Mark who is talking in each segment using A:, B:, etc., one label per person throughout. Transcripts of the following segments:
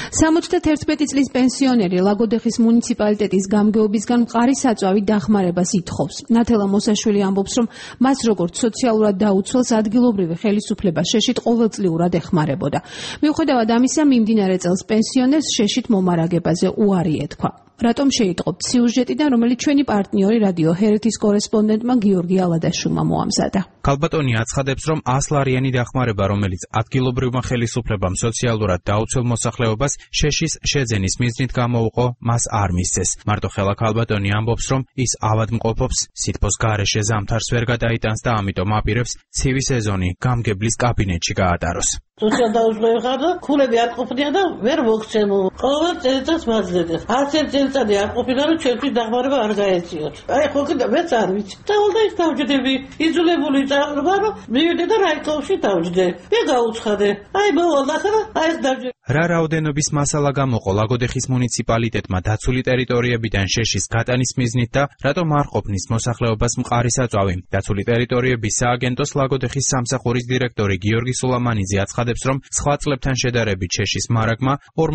A: 71 წლის პენსიონერი ლაგოდეხის მუნიციპალიტეტის გამგეობისგან მყარი საწვავი დახმარებას ითხოვს. ნათელა მოსაშვილი ამბობს, რომ მას როგორც სოციალურად დაუცველს ადგილობრივი ხელისუფლება შეშით ყოველწლიურად ეხმარებოდა. მიუხედავად ამისა, მიმდინარე წელს პენსიონერს შეშით მომარაგებაზე უარი ეთქვა. რატომ შეიტყობთ სიუჟეტიდან, რომელიც ჩვენი პარტნიორი რადიო ჰერეთის კორესპონდენტმა გიორგი ალადაშვილმა მოამზადა.
B: ქალბატონი აცხადებს, რომ 100 ლარიანი დახმარება, რომელიც ადგილობრივმა ხელისუფლებამ სოციალურად დაუცველ მოსახლეობას შეშის შეძენის მიზნით გამოუყო, მას არ მისცეს. მარტო ხელა ქალბატონი ამბობს, რომ ის ავადმყოფობს, სითბოს გარეშე ზამთარს ვერ გადაიტანს და ამიტომ აპირებს ცივი სეზონი გამგებლის კაბინეტში გაატაროს.
C: სოციალდაუცველებდა, ქულები არ ყოფნია და ვერ მოგცემო. ყოველ წელიწადს მაძლევდა. არც ერთ წელიწადი არ ყოფილა, რომ ჩვენთვის დახმარება არ გაეციოთ. აი ხო კიდე მეც არ ვიცი. და ის დავჯდები, იძულებული წავიდა, რომ მივიდე და რაიკოვში დავჯდე. მე გაუცხადე. აი მოვალდა და აი დავჯდე.
B: რა რაოდენობის მასალა გამოყო ლაგოდეხის მუნიციპალიტეტმა დაცული ტერიტორიებიდან შეშის გატანის მიზნით და რატომ არ ყოფნის მოსახლეობას მყარი საწვავი? დაცული ტერიტორიების სააგენტოს ლაგოდეხის სამსახურის დირექტორი გიორგი სულამანიძე აცხადებს, რომ სხვა წლებთან შედარებით შეშის მარაგმა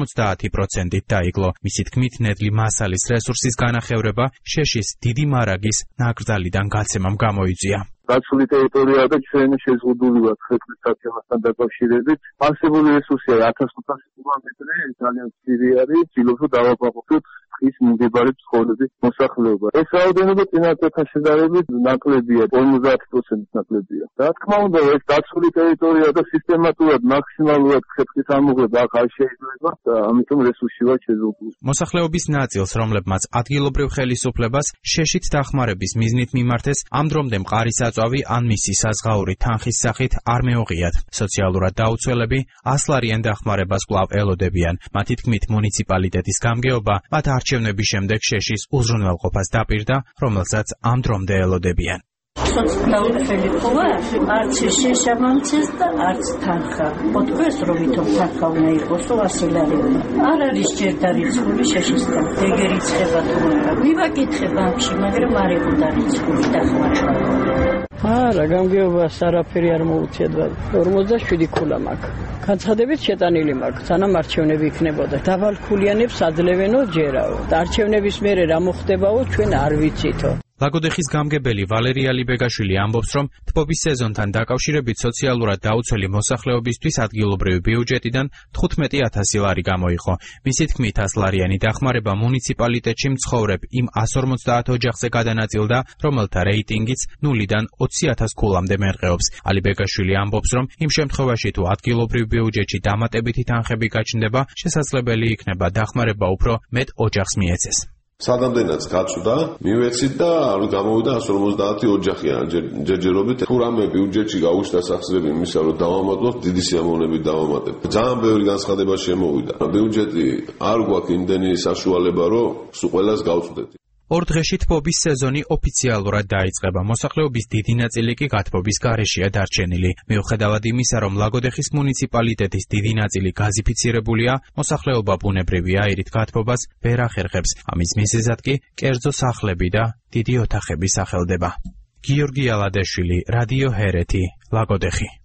B: 50%-ით დაიკლო. მისი თქმით, ნედლი მასალის რესურსის განახევრება შეშის დიდი მარაგის ნაკრძალიდან გაცემამ გამოიწვია.
D: დაცული ტერიტორია და ჩვენ შეზღუდული ვართ ხეთლის საცემასთან დაკავშირებით. არსებული რესურსია 1500 კილომეტრი, ძალიან ცივი არის, ცდილობთ დავაბაღოთ ტყის მიმდებარე ცხოვრების მოსახლეობა. ეს რაოდენობა წინასწართან შედარებით ნაკლებია, 50%-ით ნაკლებია. რა თქმა უნდა, ეს დაცული ტერიტორია და სისტემატურად მაქსიმალურად ხეთლის ამოღება აქ არ შეიძლება და ამიტომ რესურსი ვარ შეზღუდული.
B: მოსახლეობის ნაწილს, რომლებმაც ადგილობრივ ხელისუფლებას შეშით დახმარების მიზნით მიმართეს, ამ დრომდე მყარი საწვავი ან მისი საზღაური თანხის სახით არ მეუღიათ. სოციალურად დაუცველები 100 ლარიან დახმარებას კვლავ ელოდებიან. მათი თქმით, მუნიციპალიტეტის გამგეობა მათ არჩევნების შემდეგ შეშის უზრუნველყოფას დაპირდა, რომელსაც ამ დრომდე ელოდებიან.
E: სოციალურად ხოვა არც შეშამამცეს და არც თანხა. მოთქვეს, რომ ვითომ თანხა უნდა იყოს 100 ლარი. არ არის ჯერ დარიცხული შეშისთან. ეგერი ცხება თუ არა. მივაკითხე ბანკში, მაგრამ არ იყო დარიცხული დახმარება.
F: არა, გამგეობას არაფერი არ მოუწიათ. 47 ქულა მაქვს. განცხადებით შეტანილი მაქვს, სანამ არჩევნები იქნებოდა. დავალქულიანებს აძლევენო ჯერაო. არჩევნების მერე რა მოხდებაო, ჩვენ არ ვიცითო.
B: ლაგოდეხის გამგებელი ვალერია ლიბეგაშვილი ამბობს, რომ თბობის სეზონთან დაკავშირებით სოციალურად დაუცველი მოსახლეობისთვის ადგილობრივი ბიუჯეტიდან 15,000 ლარი გამოიყო. მისი თქმით, 100 ლარიანი დახმარება მუნიციპალიტეტში მცხოვრებ იმ 150 ოჯახზე გადანაწილდა, რომელთა რეიტინგიც 0-დან 20,000 ქულამდე მერყეობს. ალიბეგაშვილი ამბობს, რომ იმ შემთხვევაში თუ ადგილობრივ ბიუჯეტში დამატებითი თანხები გაჩნდება, შესაძლებელი იქნება დახმარება უფრო მეტ ოჯახს მიეცეს.
G: საგამდენაც გაწვდა, მივეცით და გამოვიდა 150 ოჯახიან ჯერჯერობით. თუ რამე ბიუჯეტში გაუჩნდა სახსრები იმისა, რომ დავამატოთ, დიდი სიამოვნებით დავამატებ. ძალიან ბევრი განცხადება შემოვიდა. ბიუჯეტი არ გვაქვს იმდენი საშუალება, რომ სულ ყველას გავწვდეთ.
B: ორ დღეში თბობის სეზონი ოფიციალურად დაიწყება. მოსახლეობის დიდი ნაწილი კი გათბობის გარეშეა დარჩენილი. მიუხედავად იმისა, რომ ლაგოდეხის მუნიციპალიტეტის დიდი ნაწილი გაზიფიცირებულია, მოსახლეობა ბუნებრივი აირით გათბობას ვერ ახერხებს. ამის მიზეზად კი კერძო სახლები და დიდი ოთახები სახელდება. გიორგი ალადაშვილი, რადიო ჰერეთი, ლაგოდეხი.